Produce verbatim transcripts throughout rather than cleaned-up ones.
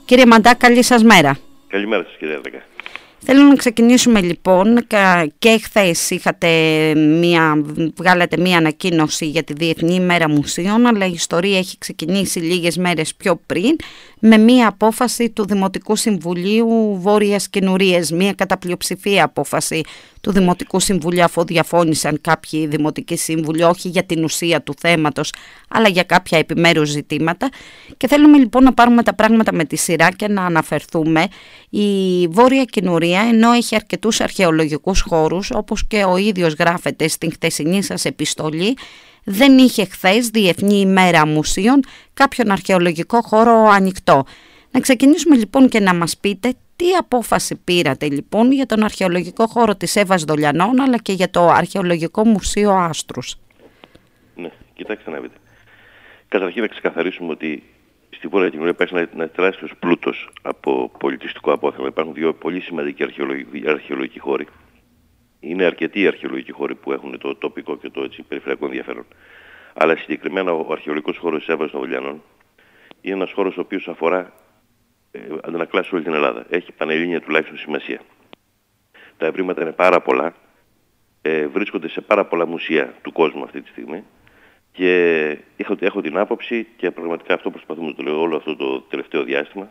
Κύριε Μαντά, καλή σας μέρα. Καλημέρα σας, κύριε Ερδεκά. Θέλω να ξεκινήσουμε λοιπόν, και χθες είχατε μία, βγάλατε μία ανακοίνωση για τη Διεθνή ημέρα Μουσείων, αλλά η ιστορία έχει ξεκινήσει λίγες μέρες πιο πριν με μία απόφαση του Δημοτικού Συμβουλίου Βόρειας Κινουρίας, μία κατά πλειοψηφία απόφαση του Δημοτικού Συμβουλίου, αφού διαφώνησαν κάποιοι δημοτικοί σύμβουλοι, όχι για την ουσία του θέματος, αλλά για κάποια επιμέρους ζητήματα. Και θέλουμε λοιπόν να πάρουμε τα πράγματα με τη σειρά και να αναφερθούμε. Η Βόρεια Κινουρία, ενώ έχει αρκετούς αρχαιολογικούς χώρους, όπως και ο ίδιος γράφεται στην χτεσινή σας επιστολή, δεν είχε χθες Διεθνή ημέρα Μουσείων κάποιον αρχαιολογικό χώρο ανοιχτό. Να ξεκινήσουμε λοιπόν και να μας πείτε τι απόφαση πήρατε λοιπόν για τον αρχαιολογικό χώρο της Εύβας Δολιανών, αλλά και για το Αρχαιολογικό Μουσείο Άστρους. Ναι, κοιτάξτε να δείτε. Καταρχήν να ξεκαθαρίσουμε ότι στη Βόρεια Κινουρία υπάρχει ένα, ένα τεράστιος πλούτος από πολιτιστικό απόθεμα. Υπάρχουν δύο πολύ σημαντικοί αρχαιολογικοί, αρχαιολογικοί χώροι. Είναι αρκετοί οι αρχαιολογικοί χώροι που έχουν το τοπικό και το έτσι, περιφερειακό ενδιαφέρον. Αλλά συγκεκριμένα ο αρχαιολογικός χώρος της Εύβας των Δολιανών είναι ένας χώρος ο οποίος αφορά, ε, αντανακλά σε όλη την Ελλάδα. Έχει πανελλήνια τουλάχιστον σημασία. Τα ευρήματα είναι πάρα πολλά. Ε, βρίσκονται σε πάρα πολλά μουσεία του κόσμου αυτή τη στιγμή. Και έχω, έχω την άποψη, και πραγματικά αυτό προσπαθούμε να το λέω όλο αυτό το τελευταίο διάστημα,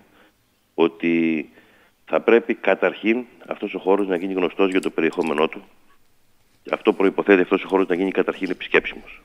ότι θα πρέπει καταρχήν αυτός ο χώρος να γίνει γνωστός για το περιεχόμενό του. Αυτό προϋποθέτει αυτός ο χώρος να γίνει καταρχήν επισκέψιμος.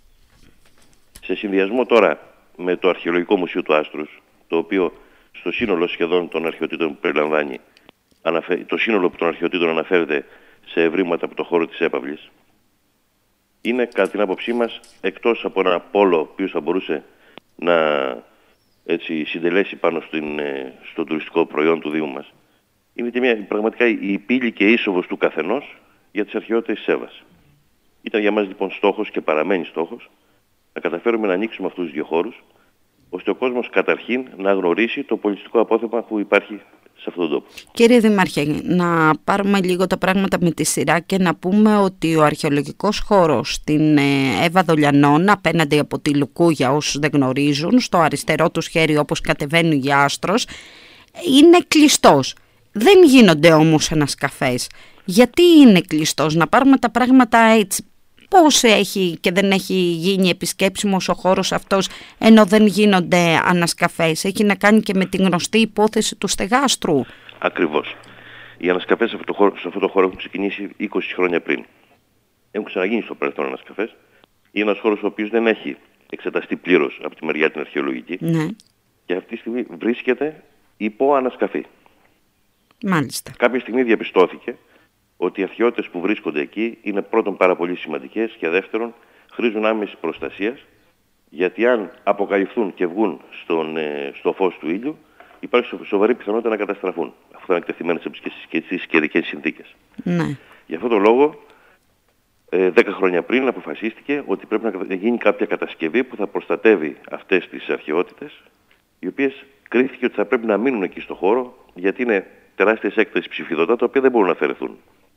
Σε συνδυασμό τώρα με το Αρχαιολογικό Μουσείο του Άστρους, το οποίο στο σύνολο σχεδόν των αρχαιοτήτων που περιλαμβάνει, το σύνολο των αρχαιοτήτων αναφέρεται σε ευρήματα από το χώρο της έπαυλης, είναι κατά την άποψή μας, εκτός από ένα πόλο ο οποίος θα μπορούσε να έτσι, συντελέσει πάνω στην, στο τουριστικό προϊόν του Δήμου μας, είναι και μια, πραγματικά η πύλη και είσοβος του καθενός για τις αρχαιότητες της Εύβας. Ήταν για μας λοιπόν στόχος και παραμένει στόχος να καταφέρουμε να ανοίξουμε αυτούς τους δύο χώρους, ώστε ο κόσμος καταρχήν να γνωρίσει το πολιτιστικό απόθεμα που υπάρχει σε αυτόν τον τόπο. Κύριε Δήμαρχε, να πάρουμε λίγο τα πράγματα με τη σειρά και να πούμε ότι ο αρχαιολογικός χώρος στην Εύβα Δολιανών, απέναντι από τη Λουκούγια, όσους δεν γνωρίζουν, στο αριστερό του χέρι όπως κατεβαίνει για Άστρος, είναι κλειστός. Δεν γίνονται όμως ανασκαφές. Γιατί είναι κλειστός? Να πάρουμε τα πράγματα έτσι. Πώς έχει και δεν έχει γίνει επισκέψιμος ο χώρος αυτός, ενώ δεν γίνονται ανασκαφές? Έχει να κάνει και με την γνωστή υπόθεση του στεγάστρου. Ακριβώς. Οι ανασκαφές σε αυτό το χώρο, σε αυτό το χώρο έχουν ξεκινήσει είκοσι χρόνια πριν. Έχουν ξαναγίνει στο παρελθόν ανασκαφές. Είναι ένας χώρος ο οποίος δεν έχει εξεταστεί πλήρως από τη μεριά την αρχαιολογική. Ναι. Και αυτή τη στιγμή βρίσκεται υπό ανασκαφή. Μάλιστα. Κάποια στιγμή διαπιστώθηκε ότι οι αρχαιότητες που βρίσκονται εκεί είναι πρώτον πάρα πολύ σημαντικές και δεύτερον χρήζουν άμεσης προστασίας, γιατί αν αποκαλυφθούν και βγουν στον, ε, στο φως του ήλιου, υπάρχει σοβαρή πιθανότητα να καταστραφούν, αφού θα είναι εκτεθειμένες στις καιρικές συνθήκες. Ναι. Γι' αυτόν τον λόγο, ε, δέκα χρόνια πριν αποφασίστηκε ότι πρέπει να γίνει κάποια κατασκευή που θα προστατεύει αυτές τις αρχαιότητες, οι οποίες κρίθηκε ότι θα πρέπει να μείνουν εκεί στο χώρο, γιατί είναι τεράστιες έκτασης ψηφιδωτά, τα οποία δεν μπορούν να αφαιρεθούν.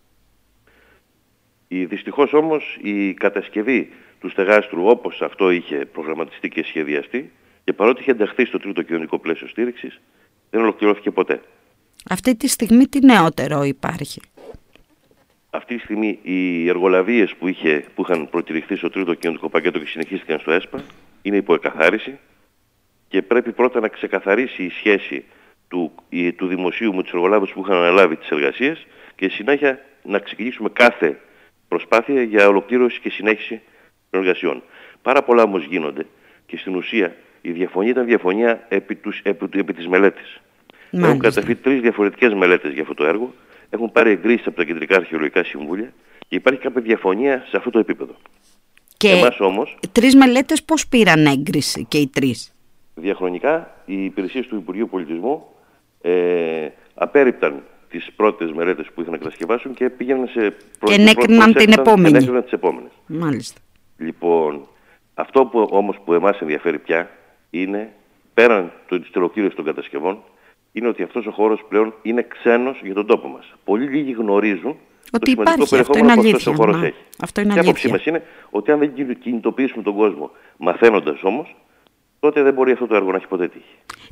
Η, δυστυχώς όμως η κατασκευή του στεγάστρου, όπως αυτό είχε προγραμματιστεί και σχεδιαστεί, και παρότι είχε ενταχθεί στο τρίτο κοινωνικό πλαίσιο στήριξης, δεν ολοκληρώθηκε ποτέ. Αυτή τη στιγμή τι νεότερο υπάρχει? Αυτή τη στιγμή οι εργολαβίες που, είχε, που είχαν προκηρυχθεί στο τρίτο κοινωνικό πακέτο και συνεχίστηκαν στο ΕΣΠΑ είναι υπό εκαθάριση, και πρέπει πρώτα να ξεκαθαρίσει η σχέση του, η, του δημοσίου με τους εργολάβους που είχαν αναλάβει τις εργασίες, και συνέχεια να ξεκινήσουμε κάθε προσπάθεια για ολοκλήρωση και συνέχιση των εργασιών. Πάρα πολλά όμως γίνονται, και στην ουσία η διαφωνία ήταν διαφωνία επί, τους, επί, επί της μελέτης. Μάλιστα. Έχουν καταφύγει τρεις διαφορετικές μελέτες για αυτό το έργο, έχουν πάρει εγκρίσεις από τα κεντρικά αρχαιολογικά συμβούλια και υπάρχει κάποια διαφωνία σε αυτό το επίπεδο. Και εμάς όμως, τρεις μελέτες πώς πήραν έγκριση και οι τρεις? Διαχρονικά οι υπηρεσίες του Υπουργείου Πολιτισμού ε, απέρριπταν τις πρώτες μελέτες που ήθελαν να κατασκευάσουν και πήγαιναν σε και ενέκριναν την επόμενη. Ενέκριναν τις επόμενες. Μάλιστα. Λοιπόν, αυτό που όμως που εμάς ενδιαφέρει πια είναι, πέραν της ολοκλήρωσης των κατασκευών, είναι ότι αυτός ο χώρος πλέον είναι ξένος για τον τόπο μας. Πολύ λίγοι γνωρίζουν ότι το υπάρχει, σημαντικό περιεχόμενο που αυτός ο χώρος να, έχει. Αυτό είναι και η άποψή μας είναι ότι αν δεν κινητοποιήσουμε τον κόσμο μαθαίνοντας όμως, τότε δεν μπορεί αυτό το έργο να έχει ποτέ τύχει.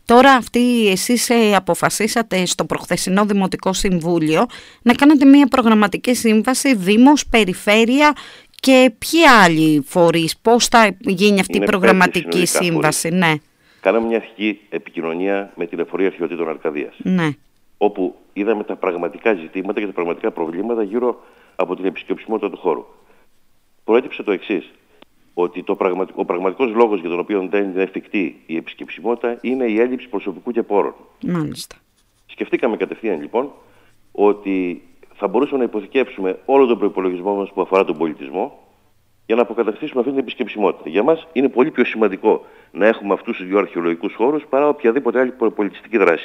Τώρα αυτοί εσείς ε, αποφασίσατε στο προχθεσινό Δημοτικό Συμβούλιο να κάνετε μια προγραμματική σύμβαση Δήμος, Περιφέρεια και ποιοι άλλοι φορείς, πώς θα γίνει αυτή Είναι η προγραμματική σύμβαση. Ναι. Κάναμε μια αρχική επικοινωνία με την Εφορία Αρχαιοτήτων Αρκαδίας, ναι. όπου είδαμε τα πραγματικά ζητήματα και τα πραγματικά προβλήματα γύρω από την επισκεψιμότητα του χώρου. Προέκυψε το εξής, ότι το πραγματικό, ο πραγματικός λόγος για τον οποίο δεν είναι εφικτή η επισκεψιμότητα είναι η έλλειψη προσωπικού και πόρων. Μάλιστα. Σκεφτήκαμε κατευθείαν λοιπόν ότι θα μπορούσαμε να υποθηκεύσουμε όλο τον προϋπολογισμό μας που αφορά τον πολιτισμό για να αποκαταστήσουμε αυτή την επισκεψιμότητα. Για μας είναι πολύ πιο σημαντικό να έχουμε αυτούς τους δύο αρχαιολογικούς χώρους παρά οποιαδήποτε άλλη πολιτιστική δράση.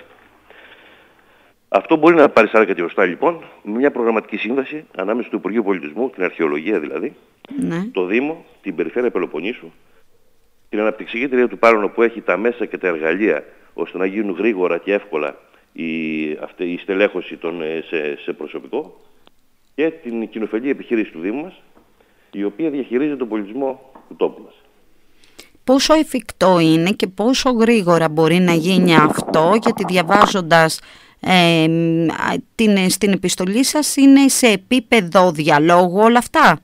Αυτό μπορεί να πάρει σάρκα και οστά λοιπόν με μια προγραμματική σύμβαση ανάμεσα στο Υπουργείο Πολιτισμού, την αρχαιολογία δηλαδή, ναι. το Δήμο, την Περιφέρεια Πελοποννήσου, την αναπτυξιακή εταιρεία του Πάρνο που έχει τα μέσα και τα εργαλεία ώστε να γίνουν γρήγορα και εύκολα η, αυτή, η στελέχωση των, σε, σε προσωπικό, και την κοινοφελή επιχείρηση του Δήμου μας, η οποία διαχειρίζεται τον πολιτισμό του τόπου μας. Πόσο εφικτό είναι και πόσο γρήγορα μπορεί να γίνει αυτό, γιατί διαβάζοντας ε, την, στην επιστολή σας είναι σε επίπεδο διαλόγου όλα αυτά?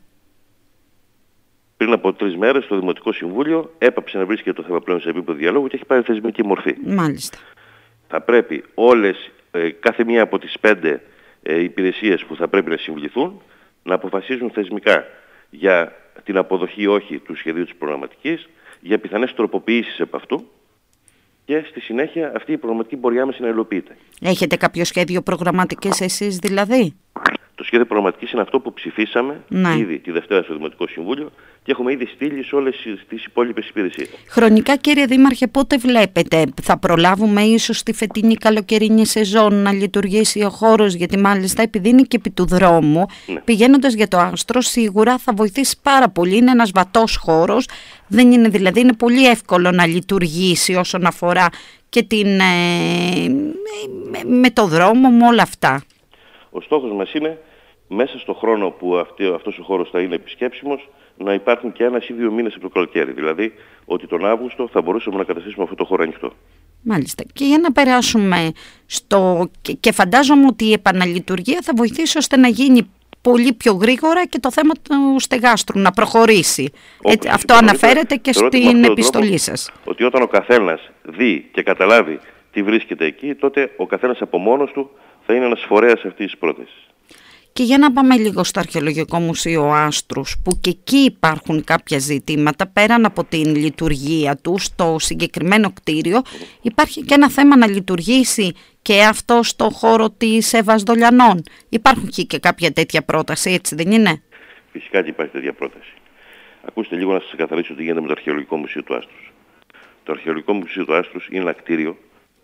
Πριν από τρεις μέρες το Δημοτικό Συμβούλιο έπαψε να βρίσκεται το θέμα πλέον σε επίπεδο διαλόγου και έχει πάρει θεσμική μορφή. Μάλιστα. Θα πρέπει όλες, ε, κάθε μία από τις πέντε ε, υπηρεσίες που θα πρέπει να συμβληθούν να αποφασίζουν θεσμικά για την αποδοχή όχι του σχεδίου της προγραμματικής, για πιθανές τροποποιήσεις επ' αυτού, και στη συνέχεια αυτή η προγραμματική μπορεί άμεσα να υλοποιείται. Έχετε κάποιο σχέδιο προγραμματικής εσείς δηλαδή? Το σχέδιο προγραμματικής είναι αυτό που ψηφίσαμε ναι. ήδη τη Δευτέρα στο Δημοτικό Συμβούλιο και έχουμε ήδη στείλει σε όλες τις υπόλοιπες υπηρεσίες. Χρονικά, κύριε Δήμαρχε, πότε βλέπετε, θα προλάβουμε ίσως τη φετινή καλοκαιρινή σεζόν να λειτουργήσει ο χώρος? Γιατί μάλιστα επειδή είναι και επί του δρόμου, ναι. πηγαίνοντας για το Άστρο σίγουρα θα βοηθήσει πάρα πολύ. Είναι ένας βατός χώρος, δεν είναι δηλαδή, είναι πολύ εύκολο να λειτουργήσει όσον αφορά και την, ε, με, με το δρόμο, με όλα αυτά. Ο στόχος μας είναι μέσα στο χρόνο που αυτή, αυτός ο χώρος θα είναι επισκέψιμος να υπάρχουν και ένας ή δύο μήνες από το καλοκαίρι. Δηλαδή ότι τον Αύγουστο θα μπορούσαμε να καταστήσουμε αυτό το χώρο ανοιχτό. Μάλιστα. Και για να περάσουμε στο... Και φαντάζομαι ότι η επαναλειτουργία θα βοηθήσει ώστε να γίνει πολύ πιο γρήγορα και το θέμα του στεγάστρου να προχωρήσει. Έτσι, αυτό αναφέρεται και στην επιστολή σας. Ότι όταν ο καθένας δει και καταλάβει τι βρίσκεται εκεί, τότε ο καθένας από μόνος του θα είναι ένας φορέας αυτής της πρότασης. Και για να πάμε λίγο στο Αρχαιολογικό Μουσείο Άστρους, που και εκεί υπάρχουν κάποια ζητήματα, πέραν από την λειτουργία του στο συγκεκριμένο κτίριο, υπάρχει και ένα θέμα να λειτουργήσει και αυτό στο χώρο της Εύας Δολιανών. Υπάρχουν και κάποια τέτοια πρόταση, έτσι δεν είναι? Φυσικά και υπάρχει τέτοια πρόταση. Ακούστε λίγο να σας ξεκαθαρίσω τι γίνεται με το Αρχαιολογικό Μουσείο του Άστρους. Το Αρχαιολογικό Μουσείο του Άστρους είναι ένα κτίριο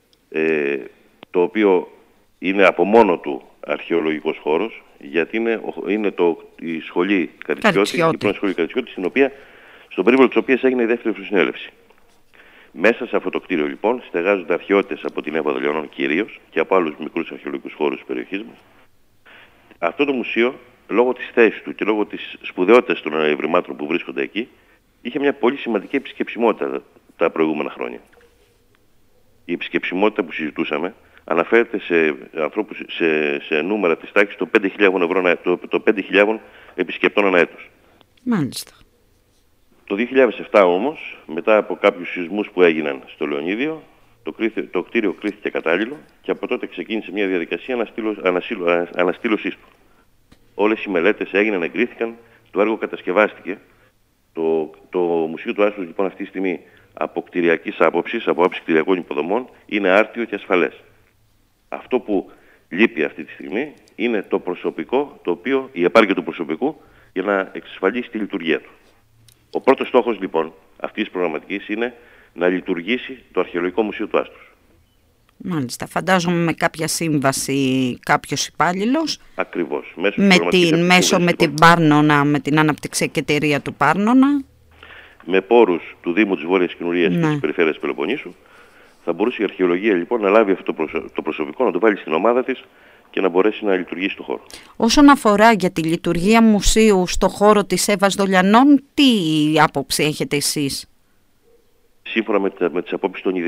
ε, το οποίο είναι από μόνο του αρχαιολογικός χώρος, γιατί είναι, είναι το, η σχολή Καριτσιώτη, η πρώτη σχολή Καριτσιώτη, στην οποία, στον περίπολο της οποίας έγινε η δεύτερη προσυνέλευση. Μέσα σε αυτό το κτίριο λοιπόν στεγάζονται αρχαιότητες από την Εύα Δολιανών κυρίως και από άλλους μικρούς αρχαιολογικούς χώρους της περιοχής μας. Αυτό το μουσείο, λόγω της θέσης του και λόγω της σπουδαιότητας των ευρημάτων που βρίσκονται εκεί, είχε μια πολύ σημαντική επισκεψιμότητα τα προηγούμενα χρόνια. Η επισκεψιμότητα που συζητούσαμε αναφέρεται σε, ανθρώπους, σε, σε νούμερα της τάξης των πέντε χιλιάδες ευρώ, το, το πέντε χιλιάδες επισκεπτών ανά έτος. Μάλιστα. Το δύο χιλιάδες επτά όμως, μετά από κάποιους σεισμούς που έγιναν στο Λεωνίδιο, το, κρίθη, το κτίριο κρίθηκε κατάλληλο και από τότε ξεκίνησε μια διαδικασία αναστήλωσής του. Όλες οι μελέτες έγιναν, εγκρίθηκαν, το έργο κατασκευάστηκε. Το, το Μουσείο του Άστρους λοιπόν αυτή τη στιγμή από κτηριακής άποψης, από άποψη κτηριακών υποδομών, είναι άρτιο και ασφαλές. Αυτό που λείπει αυτή τη στιγμή είναι το προσωπικό, το οποίο, η επάρκεια του προσωπικού για να εξασφαλίσει τη λειτουργία του. Ο πρώτος στόχος λοιπόν αυτής της προγραμματικής είναι να λειτουργήσει το Αρχαιολογικό Μουσείο του Άστρους. Μάλιστα. Φαντάζομαι με κάποια σύμβαση κάποιος υπάλληλος. Ακριβώς. Μέσω με την, μέσω με την Πάρνονα, με την αναπτυξιακή εταιρεία του Πάρνονα. Με πόρους του Δήμου της Βόρειας Κοινουρίας ναι. και της Περιφέρειας Πελοποννήσου. Θα μπορούσε η αρχαιολογία λοιπόν να λάβει αυτό το προσωπικό, να το βάλει στην ομάδα της και να μπορέσει να λειτουργήσει στο χώρο. Όσον αφορά για τη λειτουργία μουσείου στο χώρο της Εύας Δολιανών, τι άποψη έχετε εσείς? Σύμφωνα με, με τις απόψεις των ειδικών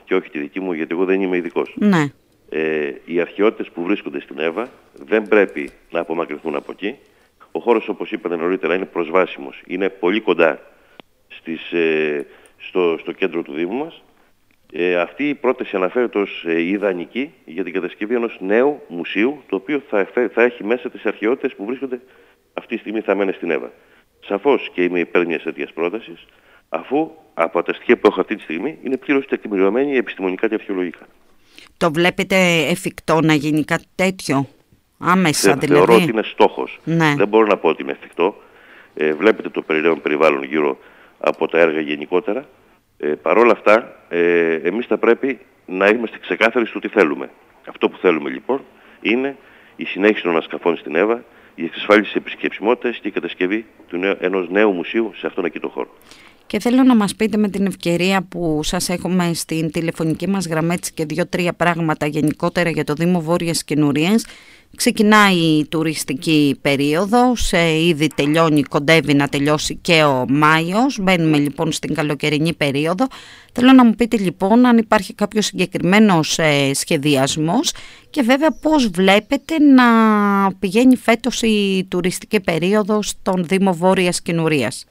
και όχι τη δική μου, γιατί εγώ δεν είμαι ειδικός. Ναι. Ε, οι αρχαιότητες που βρίσκονται στην Εύα δεν πρέπει να απομακρυνθούν από εκεί. Ο χώρος, όπως είπατε νωρίτερα, είναι προσβάσιμος. Είναι πολύ κοντά στις, ε, στο, στο κέντρο του Δήμου μας. Ε, αυτή η πρόταση αναφέρεται ως ε, ιδανική για την κατασκευή ενός νέου μουσείου, το οποίο θα, θα έχει μέσα τις αρχαιότητες που βρίσκονται αυτή τη στιγμή θα μένει στην Εύα. Σαφώς και είμαι υπέρ μιας τέτοιας πρότασης, αφού από τα στοιχεία που έχω αυτή τη στιγμή είναι πλήρως τεκμηριωμένη επιστημονικά και αρχαιολογικά. Το βλέπετε εφικτό να γίνει κάτι τέτοιο, άμεσα Θε, δηλαδή? Θεωρώ ότι είναι στόχος. Ναι. Δεν μπορώ να πω ότι είναι εφικτό. Ε, βλέπετε το περιραίον περιβάλλον γύρω από τα έργα γενικότερα. Ε, Παρ' όλα αυτά, ε, εμείς θα πρέπει να είμαστε ξεκάθαροι στο τι θέλουμε. Αυτό που θέλουμε λοιπόν είναι η συνέχιση των ανασκαφών στην Εύα, η εξασφάλιση της επισκεψιμότητας και η κατασκευή του νέου, ενός νέου μουσείου σε αυτόν εκεί τον χώρο. Και θέλω να μας πείτε με την ευκαιρία που σας έχουμε στην τηλεφωνική μας γραμμή και δύο-τρία πράγματα γενικότερα για το Δήμο Βόρειας Κινουρίας. Ξεκινάει η τουριστική περίοδος, ήδη τελειώνει, κοντεύει να τελειώσει και ο Μάιος, μπαίνουμε λοιπόν στην καλοκαιρινή περίοδο. Θέλω να μου πείτε λοιπόν αν υπάρχει κάποιος συγκεκριμένος ε, σχεδιασμός και βέβαια πώς βλέπετε να πηγαίνει φέτος η τουριστική περίοδος στον Δήμο Βόρειας Κινουρίας.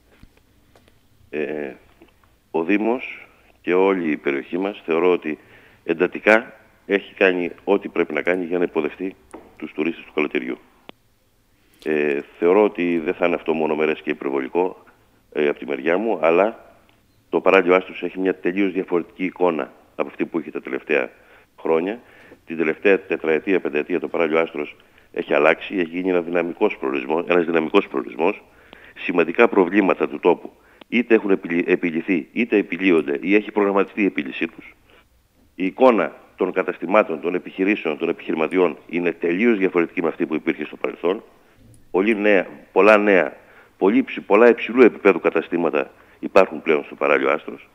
Ε, ο Δήμος και όλη η περιοχή μας θεωρώ ότι εντατικά έχει κάνει ό,τι πρέπει να κάνει για να υποδεχτεί τους τουρίστες του καλοκαιριού. Ε, θεωρώ ότι δεν θα είναι αυτό μονομερές και υπερβολικό ε, από τη μεριά μου, αλλά το παράλιο άστρος έχει μια τελείως διαφορετική εικόνα από αυτή που είχε τα τελευταία χρόνια. Την τελευταία τετραετία, πενταετία το παράλιο άστρος έχει αλλάξει, έχει γίνει ένα δυναμικός προορισμός, ένας δυναμικός προορισμός. Σημαντικά προβλήματα του τόπου είτε έχουν επιλυθεί, είτε επιλύονται ή έχει προγραμματιστεί η επίλυσή τους. Η εικόνα των καταστημάτων, των επιχειρήσεων, των επιχειρηματιών είναι τελείως διαφορετική με αυτή που υπήρχε στο παρελθόν. Πολύ νέα, πολλά νέα, πολύ, πολλά υψηλού επίπεδου καταστήματα υπάρχουν πλέον στο παράλιο άστρος.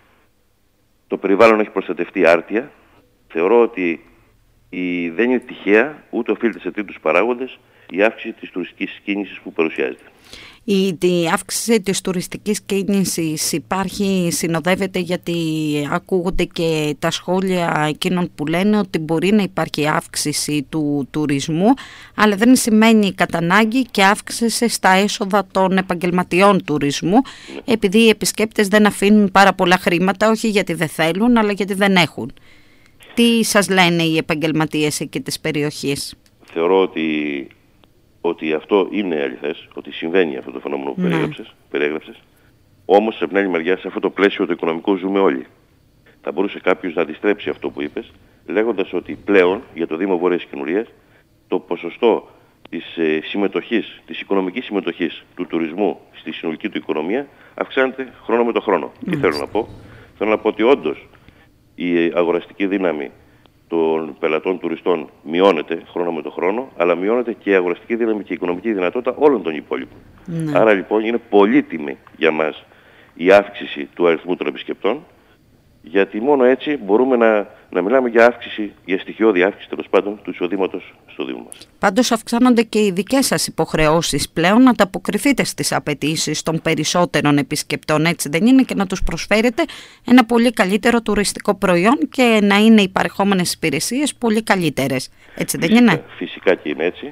Το περιβάλλον έχει προστατευτεί άρτια. Θεωρώ ότι η, δεν είναι τυχαία, ούτε οφείλεται σε τρίτους παράγοντες, η αύξηση της τουριστικής κίνησης που παρουσιάζεται. Η, η αύξηση της τουριστικής κίνησης υπάρχει, συνοδεύεται, γιατί ακούγονται και τα σχόλια εκείνων που λένε ότι μπορεί να υπάρχει αύξηση του τουρισμού, αλλά δεν σημαίνει κατά ανάγκη και αύξηση στα έσοδα των επαγγελματιών τουρισμού, επειδή οι επισκέπτες δεν αφήνουν πάρα πολλά χρήματα, όχι γιατί δεν θέλουν, αλλά γιατί δεν έχουν. Τι σας λένε οι επαγγελματίες εκεί της περιοχής? Θεωρώ ότι ότι αυτό είναι αληθές, ότι συμβαίνει αυτό το φαινόμενο που ναι. περιέγραψες. Όμως, από την άλλη μεριά, σε αυτό το πλαίσιο το οικονομικό ζούμε όλοι. Θα μπορούσε κάποιος να αντιστρέψει αυτό που είπες, λέγοντας ότι πλέον για το Δήμο Βόρειας Κινουρίας το ποσοστό της ε, συμμετοχής, της οικονομικής συμμετοχής του τουρισμού στη συνολική του οικονομία αυξάνεται χρόνο με το χρόνο. Mm. Τι θέλω να πω? Θέλω να πω ότι όντως η αγοραστική δύναμη των πελατών τουριστών μειώνεται χρόνο με το χρόνο, αλλά μειώνεται και η αγοραστική δύναμη και η οικονομική δυνατότητα όλων των υπόλοιπων. Ναι. Άρα λοιπόν είναι πολύτιμη για μας η αύξηση του αριθμού των επισκεπτών, γιατί μόνο έτσι μπορούμε να, να μιλάμε για αύξηση, για στοιχειώδη αύξηση τέλος πάντων του εισοδήματος στο Δήμο μας. Πάντως αυξάνονται και οι δικές σας υποχρεώσεις πλέον να ανταποκριθείτε στις απαιτήσεις των περισσότερων επισκεπτών, έτσι δεν είναι, και να τους προσφέρετε ένα πολύ καλύτερο τουριστικό προϊόν και να είναι οι παρεχόμενες υπηρεσίες πολύ καλύτερες, έτσι δεν φυσικά, είναι? Φυσικά και είναι έτσι.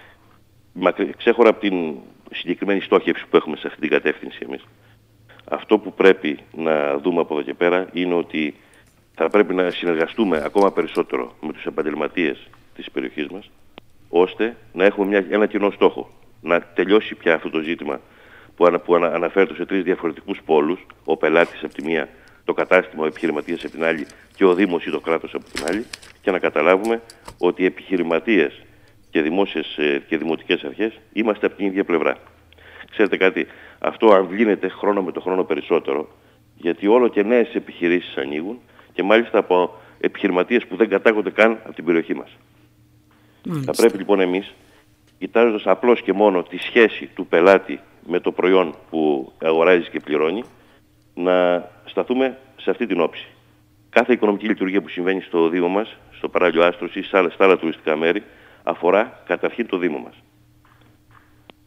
Ξέχωρα από την συγκεκριμένη στόχευση που έχουμε σε αυτή την κατεύθυνση εμείς. Αυτό που πρέπει να δούμε από εδώ και πέρα είναι ότι θα πρέπει να συνεργαστούμε ακόμα περισσότερο με τους επαγγελματίες της περιοχής μας, ώστε να έχουμε μια, ένα κοινό στόχο. Να τελειώσει πια αυτό το ζήτημα που, ανα, που ανα, αναφέρεται σε τρεις διαφορετικούς πόλους, ο πελάτης από τη μία, το κατάστημα, ο επιχειρηματίας από την άλλη και ο Δήμος ή το κράτος από την άλλη, και να καταλάβουμε ότι οι επιχειρηματίες και δημόσιες και δημοτικές αρχές είμαστε από την ίδια πλευρά. Ξέρετε κάτι, αυτό αμβλύνεται χρόνο με το χρόνο περισσότερο, γιατί όλο και νέες επιχειρήσεις ανοίγουν και μάλιστα από επιχειρηματίες που δεν κατάγονται καν από την περιοχή μας. Μάλιστα. Θα πρέπει λοιπόν εμείς, κοιτάζοντας απλώς και μόνο τη σχέση του πελάτη με το προϊόν που αγοράζει και πληρώνει, να σταθούμε σε αυτή την όψη. Κάθε οικονομική λειτουργία που συμβαίνει στο Δήμο μας, στο παράλιο άστρος ή στα άλλα τουριστικά μέρη, αφορά καταρχήν το Δήμο μας.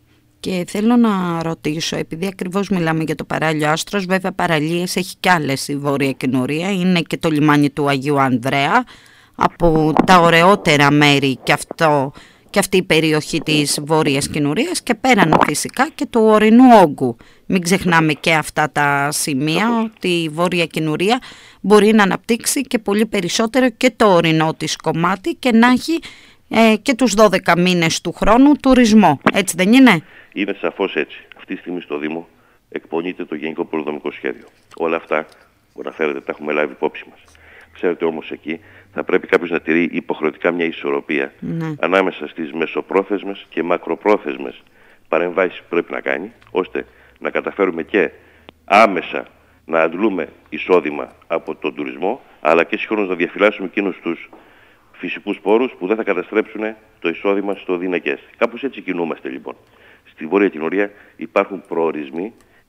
Και θέλω να ρωτήσω, επειδή ακριβώς μιλάμε για το παράλιο Άστρος, βέβαια παραλίες έχει κι άλλες η Βόρεια Κινουρία, είναι και το λιμάνι του Αγίου Ανδρέα, από τα ωραιότερα μέρη και, αυτό, και αυτή η περιοχή της Βόρειας Κινουρίας, και πέραν φυσικά και του ορεινού όγκου. Μην ξεχνάμε και αυτά τα σημεία, ότι η Βόρεια Κινουρία μπορεί να αναπτύξει και πολύ περισσότερο και το ορεινό της κομμάτι και να έχει ε, και τους δώδεκα μήνες του χρόνου τουρισμό. Έτσι δεν είναι? Είναι σαφώς έτσι. Αυτή τη στιγμή στο Δήμο εκπονείται το Γενικό Πολυδομικό Σχέδιο. Όλα αυτά που αναφέρετε τα έχουμε λάβει υπόψη μας. Ξέρετε όμως εκεί θα πρέπει κάποιος να τηρεί υποχρεωτικά μια ισορροπία ναι. ανάμεσα στις μεσοπρόθεσμες και μακροπρόθεσμες παρεμβάσεις που πρέπει να κάνει, ώστε να καταφέρουμε και άμεσα να αντλούμε εισόδημα από τον τουρισμό, αλλά και συγχρόνως να διαφυλάσσουμε εκείνους τους φυσικούς πόρους που δεν θα καταστρέψουν το εισόδημα στο δινεκές. Κάπως έτσι κινούμαστε λοιπόν. Στη Βόρεια Κινουρία υπάρχουν προορισμοί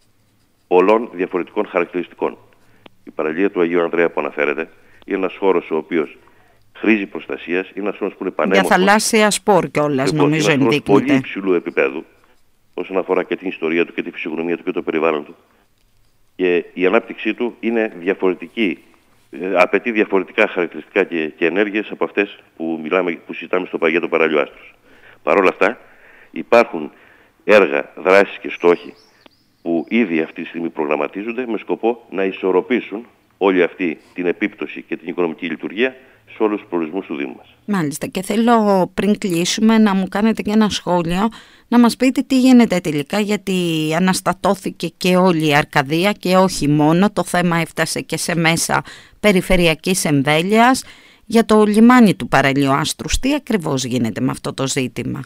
πολλών διαφορετικών χαρακτηριστικών. Η παραλία του Αγίου Ανδρέα που αναφέρεται είναι ένας χώρος ο οποίος χρήζει προστασίας, είναι ένας χώρος που είναι πανέμορφος. Για θαλάσσια σπορ κιόλας νομίζω ενδείκνυται. Πολύ υψηλού επίπεδου όσον αφορά και την ιστορία του και τη φυσιογνωμία του και το περιβάλλον του. Και η ανάπτυξή του είναι διαφορετική, απαιτεί διαφορετικά χαρακτηριστικά και, και ενέργειες από αυτές που, μιλάμε, που συζητάμε στο παγιάτο παράλιο Άστρος. Παρ' όλα αυτά υπάρχουν έργα, δράσεις και στόχοι που ήδη αυτή τη στιγμή προγραμματίζονται με σκοπό να ισορροπήσουν όλη αυτή την επίπτωση και την οικονομική λειτουργία σε όλους τους προορισμούς του Δήμου μας. Μάλιστα, και θέλω πριν κλείσουμε να μου κάνετε και ένα σχόλιο, να μας πείτε τι γίνεται τελικά, γιατί αναστατώθηκε και όλη η Αρκαδία και όχι μόνο, το θέμα έφτασε και σε μέσα περιφερειακής εμβέλειας για το λιμάνι του παραλίου Άστρους. Τι ακριβώς γίνεται με αυτό το ζήτημα?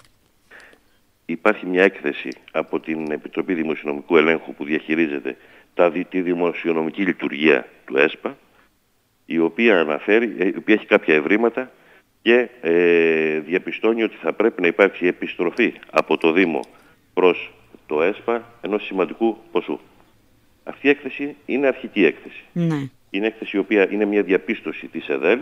Υπάρχει μια έκθεση από την Επιτροπή Δημοσιονομικού Ελέγχου που διαχειρίζεται τα, τη δημοσιονομική λειτουργία του ΕΣΠΑ, η οποία αναφέρει, η οποία έχει κάποια ευρήματα και ε, διαπιστώνει ότι θα πρέπει να υπάρξει επιστροφή από το Δήμο προς το ΕΣΠΑ ενός σημαντικού ποσού. Αυτή η έκθεση είναι αρχική έκθεση. Ναι. Είναι έκθεση η οποία είναι μια διαπίστωση της ΕΔΕΛ.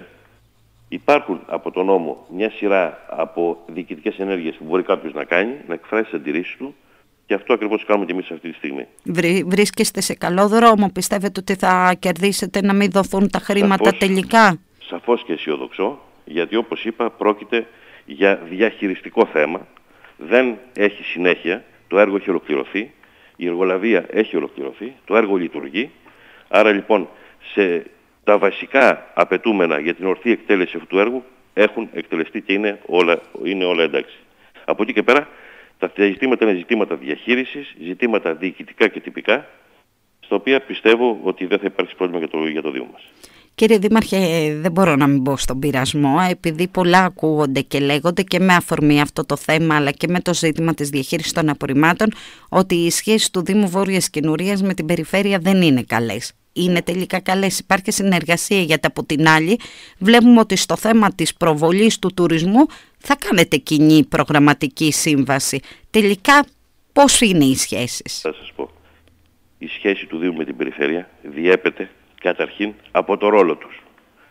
Υπάρχουν από τον νόμο μια σειρά από διοικητικές ενέργειες που μπορεί κάποιος να κάνει, να εκφράσει τις αντιρρήσεις του, και αυτό ακριβώς κάνουμε και εμείς αυτή τη στιγμή. Βρί, βρίσκεστε σε καλό δρόμο? Πιστεύετε ότι θα κερδίσετε να μην δοθούν τα χρήματα σαφώς, τελικά? Σαφώς και αισιοδοξώ, γιατί όπως είπα πρόκειται για διαχειριστικό θέμα. Δεν έχει συνέχεια, το έργο έχει ολοκληρωθεί, η εργολαβία έχει ολοκληρωθεί, το έργο λειτουργεί. Άρα λοιπόν σε τα βασικά απαιτούμενα για την ορθή εκτέλεση αυτού του έργου έχουν εκτελεστεί και είναι όλα, είναι όλα εντάξει. Από εκεί και πέρα τα ζητήματα είναι ζητήματα διαχείρισης, ζητήματα διοικητικά και τυπικά, στα οποία πιστεύω ότι δεν θα υπάρξει πρόβλημα για το, για το Δήμο μας. Κύριε Δήμαρχε, δεν μπορώ να μην μπω στον πειρασμό, επειδή πολλά ακούγονται και λέγονται και με αφορμή αυτό το θέμα, αλλά και με το ζήτημα της διαχείρισης των απορριμμάτων, ότι οι σχέσεις του Δήμου Βόρειας Κινουρίας με την περιφέρεια δεν είναι καλές. Είναι τελικά καλές, υπάρχει συνεργασία, γιατί από την άλλη βλέπουμε ότι στο θέμα της προβολής του τουρισμού θα κάνετε κοινή προγραμματική σύμβαση. Τελικά πώς είναι οι σχέσεις? Θα σας πω. Η σχέση του Δήμου με την περιφέρεια διέπεται καταρχήν από το ρόλο τους.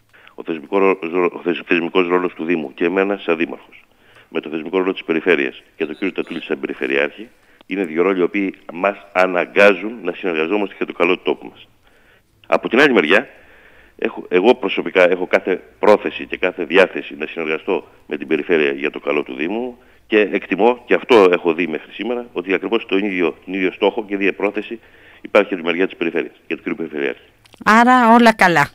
Ο θεσμικός, ο θεσμικός ρόλος του Δήμου και εμένα σαν Δήμαρχος, με το θεσμικό ρόλο της περιφέρειας και τον κύριο Τατούλη σαν Περιφερειάρχη, είναι δύο ρόλοι οι οποίοι μας αναγκάζουν να συνεργαζόμαστε για το καλό του τόπου μας. Από την άλλη μεριά, έχω, εγώ προσωπικά έχω κάθε πρόθεση και κάθε διάθεση να συνεργαστώ με την περιφέρεια για το καλό του Δήμου και εκτιμώ, και αυτό έχω δει μέχρι σήμερα, ότι ακριβώς το ίδιο, τον ίδιο στόχο και ίδια πρόθεση υπάρχει από τη μεριά της περιφέρειας, για τον κ. Περιφερειάρχη. Άρα όλα καλά.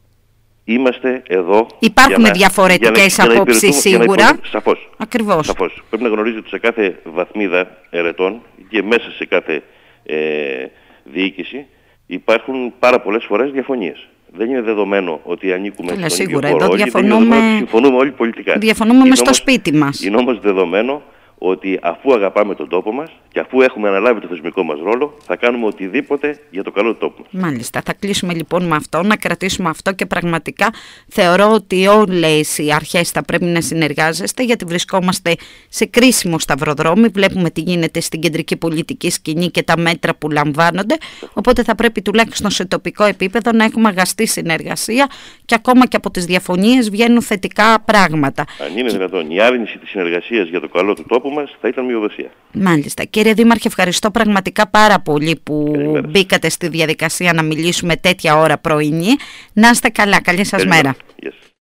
Είμαστε εδώ. Υπάρχουν να, διαφορετικές απόψεις σίγουρα. Σαφώς. Ακριβώς. Σαφώς. Πρέπει να γνωρίζετε ότι σε κάθε βαθμίδα ερετών και μέσα σε κάθε ε, διοίκηση υπάρχουν πάρα πολλές φορές διαφωνίες. Δεν είναι δεδομένο ότι ανήκουμε Έλα, στον σίγουρα, ίδιο χώρο. Εδώ διαφωνούμε... Ότι συμφωνούμε όλοι πολιτικά. Διαφωνούμε μες στο σπίτι μας. Είναι όμως δεδομένο ότι αφού αγαπάμε τον τόπο μας και αφού έχουμε αναλάβει το θεσμικό μας ρόλο, θα κάνουμε οτιδήποτε για το καλό του τόπου μας. Μάλιστα. Θα κλείσουμε λοιπόν με αυτό, να κρατήσουμε αυτό, και πραγματικά θεωρώ ότι όλες οι αρχές θα πρέπει να συνεργάζεστε, γιατί βρισκόμαστε σε κρίσιμο σταυροδρόμι. Βλέπουμε τι γίνεται στην κεντρική πολιτική σκηνή και τα μέτρα που λαμβάνονται. Οπότε θα πρέπει τουλάχιστον σε τοπικό επίπεδο να έχουμε αγαστή συνεργασία, και ακόμα και από τις διαφωνίες βγαίνουν θετικά πράγματα. Αν είναι δυνατόν η άρνηση της συνεργασίας για το καλό του τόπου μας θα ήταν μειοδοσία. Μάλιστα. Κύριε Δήμαρχε, ευχαριστώ πραγματικά πάρα πολύ που Καλημέρα. μπήκατε στη διαδικασία να μιλήσουμε τέτοια ώρα πρωινή. Να είστε καλά. Καλή σας Καλημέρα. μέρα. Yes.